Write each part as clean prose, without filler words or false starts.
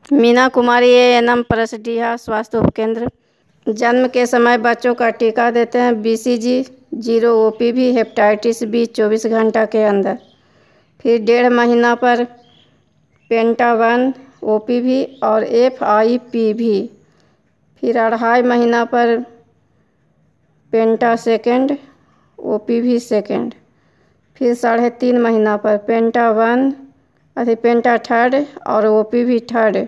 Meena Kumari ANM परसडीहा स्वास्थ्य उपकेंद्र। जन्म के समय बच्चों का टीका देते हैं BCG, 0 OPV, हेपेटाइटिस B 24 घंटा के अंदर। फिर 1.5 महीना पर पेंटा 1 OPV और FIPV। फिर 2.5 महीना पर पेंटा 2 OPV 2। फिर 3.5 महीना पर पेंटा 3 और OPV 3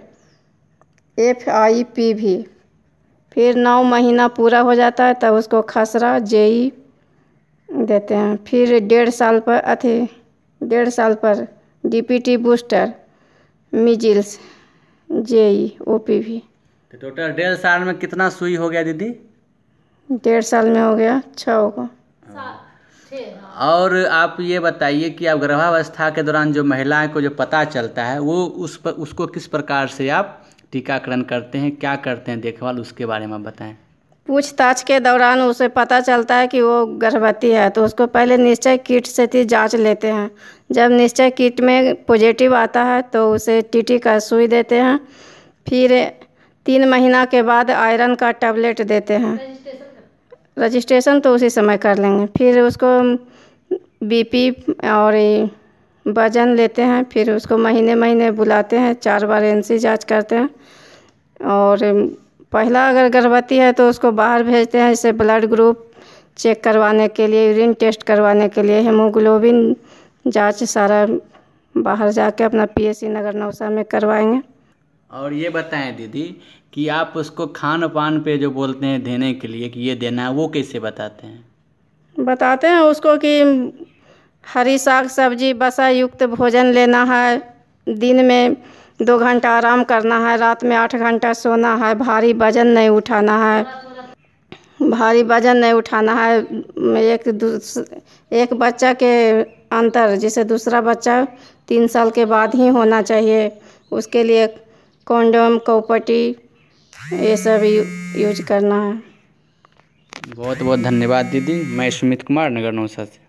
FIPV। फिर 9 महीना पूरा हो जाता है तब उसको खसरा JE देते हैं। फिर 1.5 साल पर DPT booster, measles, JE OPV। तो टोटल 1.5 साल में कितना सुई हो गया दीदी? 1.5 साल में हो गया 6 को। और आप ये बताइए कि आप गर्भावस्था के दौरान जो महिलाएं को जो पता चलता है वो उसको किस प्रकार से आप टीकाकरण करते हैं, क्या करते हैं देखभाल, उसके बारे में बताएं। पूछताछ के दौरान उसे पता चलता है कि वो गर्भवती है तो उसको पहले निश्चय किट से जांच लेते हैं। जब निश्चय किट में पॉजिटिव आता है तो उसे TT का सुई देते हैं। फिर 3 महीना के बाद आयरन का टैबलेट देते हैं। रजिस्ट्रेशन तो उसी समय कर लेंगे। फिर उसको BP और वजन लेते हैं। फिर उसको महीने महीने बुलाते हैं, 4 बार NC जांच करते हैं। और पहला अगर गर्भवती है तो उसको बाहर भेजते हैं, जैसे ब्लड ग्रुप चेक करवाने के लिए, यूरिन टेस्ट करवाने के लिए, हेमोग्लोबिन जांच सारा बाहर जाके अपना PSC नगर नौसा में करवाएंगे। और ये बताएं दीदी कि आप उसको खान पान पे जो बोलते हैं देने के लिए कि ये देना है, वो कैसे बताते हैं? बताते हैं उसको कि हरी साग सब्जी वसा युक्त भोजन लेना है, दिन में 2 घंटा आराम करना है, रात में 8 घंटा सोना है, भारी वजन नहीं उठाना है। एक बच्चा के अंतर जैसे दूसरा बच्चा 3 साल के बाद ही होना चाहिए, उसके लिए कॉन्डोम, कौपटी ये सब यूज करना है। बहुत बहुत धन्यवाद दीदी। मैं सुमित कुमार, नगर नौसा से।